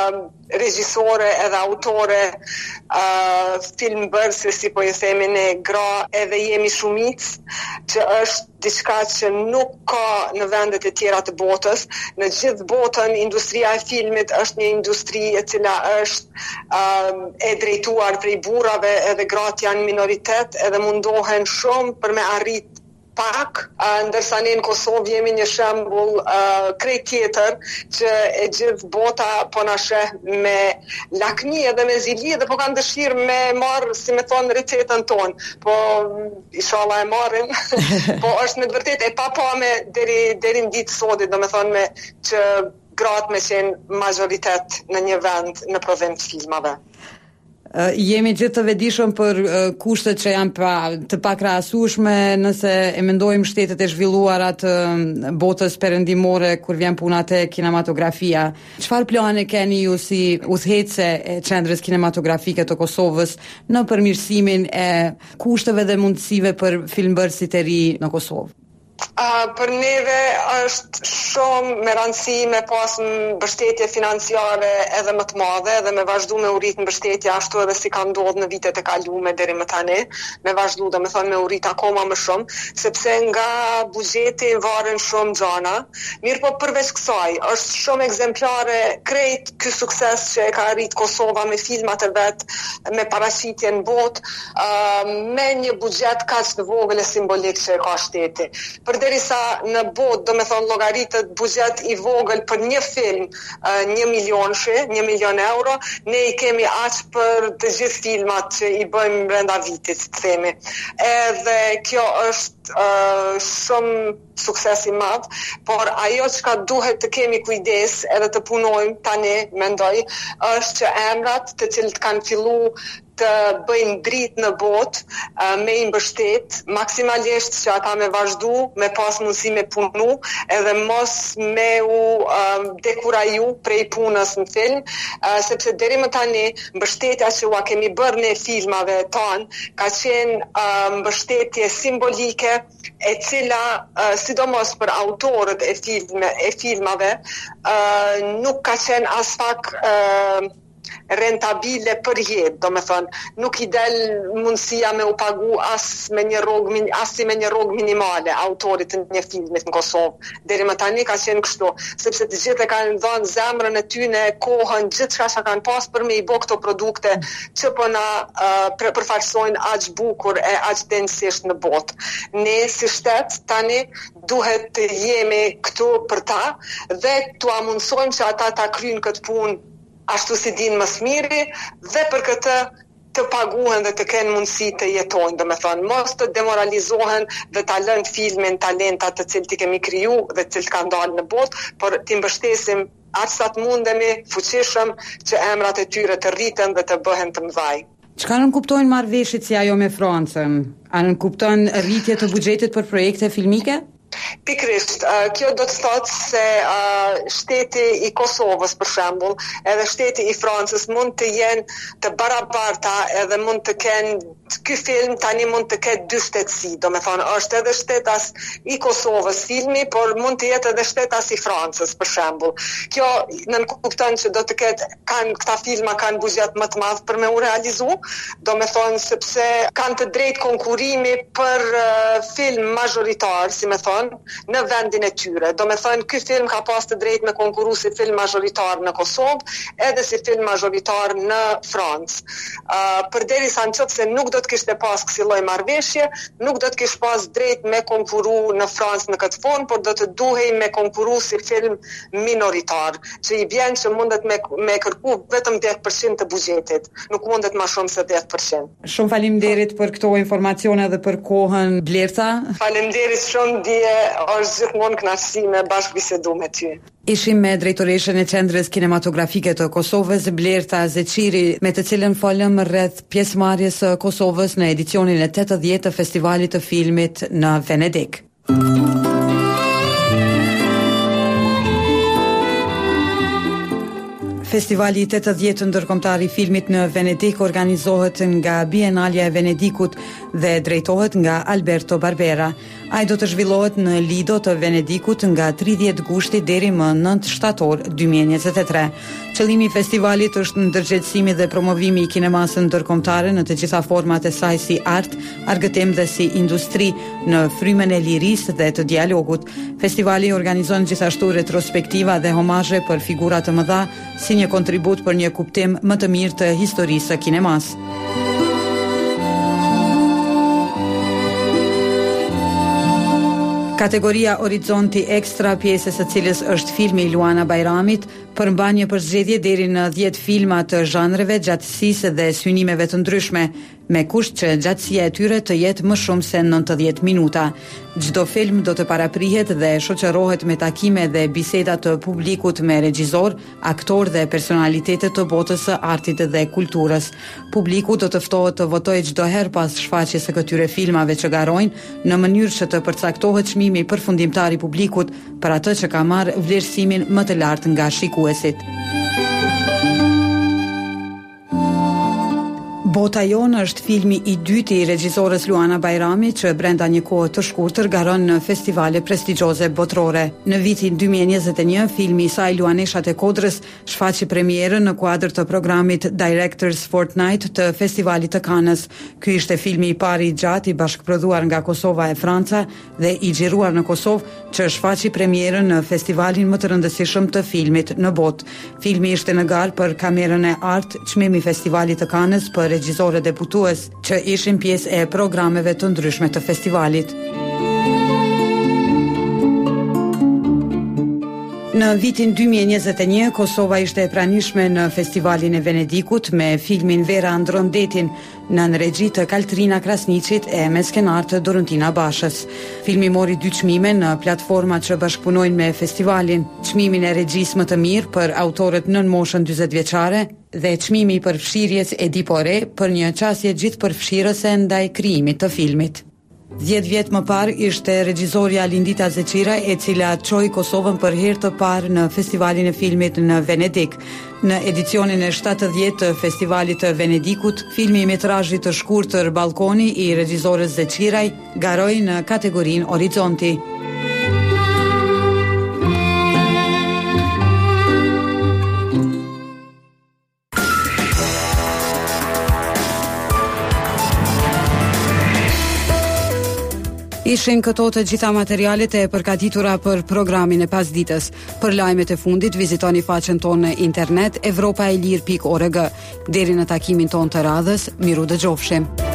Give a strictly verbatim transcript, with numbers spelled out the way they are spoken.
uh, regjisore edhe autore, uh, filmbërëse, si po e themi ne gra, edhe jemi shumicë, që është diçka që nuk ka në vendet e tjera të botës. Në gjithë botën, industria e filmit është një industri e cila është uh, e drejtuar prej burrave, edhe gratë janë minoritet, edhe mundohen shumë për me arrit pak, uh, ndërsa ne në Kosovë jemi një shembull uh, krejt tjetër që e gjithë bota po na sheh me lakmi edhe me zili dhe po kanë dëshirë me marrë, si me thonë, recetën tonë. Po inshallah e marrin. Po është me të vërtetë e papame deri deri në ditë sotit, domethënë me që gratë me qenë majoritet në një vend në provincë filmave. Uh, jemi gjithë të vetëdijshëm për uh, kushtet që janë pra, të pakrahasueshme nëse e mendojmë shtetet e zhvilluara të uh, botës perëndimore kur vjen puna te kinematografia. Çfarë plane keni ju si udhëhecë e Qendrës Kinematografike të Kosovës në përmirësimin e kushteve dhe mundësive për filmbërësit e ri në Kosovë? Uh, për neve është shumë me rëndësi me pas mbështetje financiare edhe më të madhe dhe me vazhdu me urit mbështetje ashtu edhe si ka ndodhur në vitet e kaluara deri më tani, me vazhdu dhe me thonë me urit akoma më shumë, sepse nga buxheti varen shumë gjana. Mirë po përveç kësaj, është shumë ekzemplare krejt ky sukses që e ka arrit Kosova me filmat e vet, me paraqitje në botë, uh, me një buxhet kaq të vogël e simbolik që e ka shteti. Përderisa në botë, do me thonë, llogaritet buxhet i vogël për një film, uh, një milion shi, një milion euro, ne i kemi aq për të gjithë filmat që i bëjmë brenda vitit, të themi. Edhe kjo është uh, shumë sukses i madh, por ajo që ka duhet të kemi kujdes edhe të punojmë tani, mendoj, është që emrat të cilët kanë fillu të bëjnë dritë në botë, uh, me i mbështet, maksimalisht që ata me vazhdu, me pas mundësi me punu, edhe mos me u uh, dekuraju prej punës në film, uh, sepse deri më tani mbështetja që ua kemi bërë në filmave tanë, ka qenë uh, mbështetje simbolike, e cila, uh, sidomos për autorët e, filme, e filmave, uh, nuk ka qenë as pak uh, rentabile për jetë, do me thënë, nuk i del mundësia me u pagu as me një rrogë, as si me një rrogë minimale autorit të një filmit në Kosovë. Deri më tani ka qenë kështu, sepse të gjithë e kanë dhënë zemrën e tyre, kohën, gjithçka që kanë pas për me i bë këto produkte që po na uh, përfaqësojnë aq bukur e aq denjësisht në botë. Ne si shtet tani duhet të jemi këtu për ta dhe t'u amundsojmë që ata ta kryjnë këtë punë ashtu si din më së miri, dhe për këtë të paguhen dhe të kenë mundësi të jetojnë, dhe me thonë, mos të demoralizohen dhe ta lënë filmin talentat të cilët i kemi kriju dhe të cilët kanë dalë në botë, por t'i mbështesim aq sa të mundemi fuqishëm që emrat e tyre të rriten dhe të bëhen të mëdhaj. Çka nën kuptojnë marrëveshjet si ajo me Francën? A nën kupton rritje të buxhetit për projekte filmike? Pikrisht, uh, kjo do të thotë se uh, shteti i Kosovës, për shembull, edhe shteti i Francës mund të jenë të barabarta edhe mund të kenë, ky film tani mund të ketë dy shtetësi, do me thonë, është edhe shtetas i Kosovës filmi, por mund të jetë edhe shtetas i Francës, për shembull. Kjo nën kupton që do të ketë, kanë, këta filma kanë buxhet më të madh për me u realizu, do me thonë, sepse kanë të drejtë konkurimi për uh, film majoritar, si me thonë, në vendin e tyre. Do me thënë, ky film ka pas të drejtë me konkuru si film majoritar në Kosovë, edhe si film majoritar në Francë. Uh, Përderisa nëse nuk do të kishte pas kësi lloj marrëveshje, nuk do të kish pas drejtë me konkuru në Francë në këtë formë, por do të duhej me konkuru si film minoritar, që i bjen që mundet me, me kërku vetëm dhjetë përqind të buxhetit, nuk mundet më shumë se dhjetë përqind. Shumë faleminderit për këto informacione dhe për kohën, Blerta. Faleminderit shumë, dje është gjithmonë kënaqësi me bashkë bisedu me ty. Ishim me drejtoreshën e Qendrës Kinematografike të Kosovës, Blerta Zeçiri, me të cilën folëm rreth pjesëmarrjes së Kosovës në edicionin e tetëdhjetë të Festivalit të Filmit në Venedik. Festivali tetëdhjetë ndërkombëtar i filmit në Venedik organizohet nga Bienalja e Venedikut dhe drejtohet nga Alberto Barbera. Ai do të zhvillohet në Lido të Venedikut nga tridhjetë gushti deri më nëntë shtator dy mijë e njëzet e tre. Qëllimi i festivalit është ndërgjegjësimi dhe promovimi i kinemasë ndërkombëtare në të gjitha format e saj si art, argëtim dhe si industri në frymën e lirisë dhe të dialogut. Festivali organizon gjithashtu retrospektiva dhe homazhe për figura të mëdha si një kontribut për një kuptim më të mirë të historisë së kinemasë. Kategoria Orizzonti Extra, pjesës së cilës është filmi i Luana Bajramit, përmban një përzgjedhje deri në dhjetë filma të zhanreve, gjatësisë dhe synimeve të ndryshme, me kusht që gjatësia e tyre të jetë më shumë se nëntëdhjetë minuta. Çdo film do të paraprihet dhe shoqërohet me takime dhe biseda të publikut me regjisor, aktor dhe personalitete të botës së artit dhe kulturës. Publiku do të ftohet të votojë çdo herë pas shfaqjes së këtyre filmave që garojnë, në mënyrë që të përcaktohet çmimi përfundimtar i publikut për atë që ka marrë vlerësimin më të lartë nga shikuesit. Bota jonë është filmi i dytë i regjizores Luana Bajrami që brenda një kohe të shkurtër garon në festivale prestigjioze botërore. Në vitin dy mijë e njëzet e një, filmi i saj Luaneshat e Kodrës shfaqi premierën në kuadër të programit Directors Fortnight të festivalit të Cannes. Ky ishte filmi i parë i gjatë i bashkëprodhuar nga Kosova e Franca dhe i xhiruar në Kosovë që shfaqi premierën në festivalin më të rëndësishëm të filmit në botë. Filmi ishte në garë për kamerën e Art, çmimi i festivalit të Cannes për regjizore debutues që ishin pjesë e programeve të ndryshme të festivalit. Në vitin dy mijë e njëzet e një, Kosova ishte e pranishme në festivalin e Venedikut me filmin Vera ndron detin në regji të Kaltrina Krasniqit e me skenar të Dorontina Bashës. Filmi mori dy çmime në platformat që bashkëpunojnë me festivalin, çmimin e regjisë më të mirë për autorët nën moshën dyzet vjeçare dhe çmimi i përfshirjes Edi Pore për një qasje gjithë përfshirëse ndaj krijimit të filmit. Dhjetë vjet më parë ishte regjizorja Lindita Zeqira e cila çoi Kosovën për herë të parë në festivalin e filmit në Venedik. Në edicionin e shtatëdhjetë të festivalit të Venedikut, filmi i metrazhit të shkurtër Ballkoni i regjizores Zeqiraj garoi në kategorinë Orizzonti. Ishin këto të gjitha materialet e përgatitura për programin e pasditës. Për lajmet e fundit vizitoni faqen tonë në internet evropaelir pikë org. Deri në takimin tonë të radhës, miru dëgjofshim.